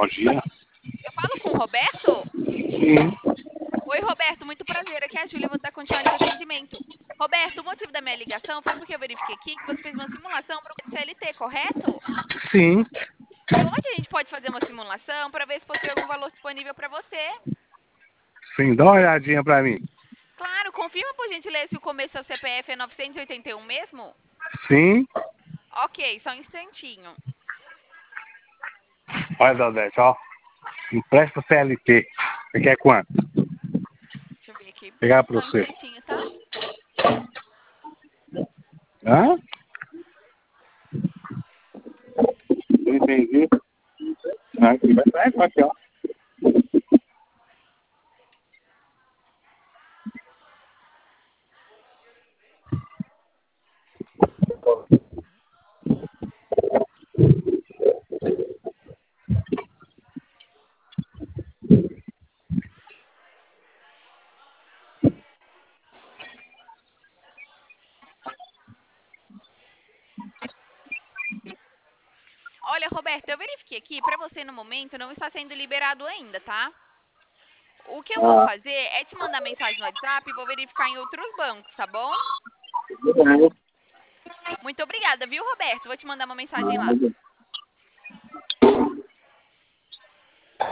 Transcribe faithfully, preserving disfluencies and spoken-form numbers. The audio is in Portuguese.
Bom dia. Eu falo com o Roberto? Sim. Oi, Roberto, muito prazer. Aqui é a Júlia, vou dar continuidade ao atendimento. Roberto, o motivo da minha ligação foi porque eu verifiquei aqui que você fez uma simulação para o C L T, correto? Sim. E onde a gente pode fazer uma simulação para ver se possui algum valor disponível para você? Sim, dá uma olhadinha pra mim. Claro, confirma por gentileza se o começo do C P F é novecentos e oitenta e um mesmo? Sim. Ok, só um instantinho. Olha, Dodete, ó. Empresta C L T. Você quer quanto? Deixa eu ver aqui. Pegar pra Só um você. instantinho, tá? Hã? Não entendi. Aqui, vai sair aqui, ó. Olha, Roberto, eu verifiquei aqui, para você no momento não está sendo liberado ainda, tá? O que eu vou Ah, fazer é te mandar mensagem no WhatsApp e vou verificar em outros bancos, tá bom? tudo bem. Muito obrigada, viu, Roberto? Vou te mandar uma mensagem lá. Nada.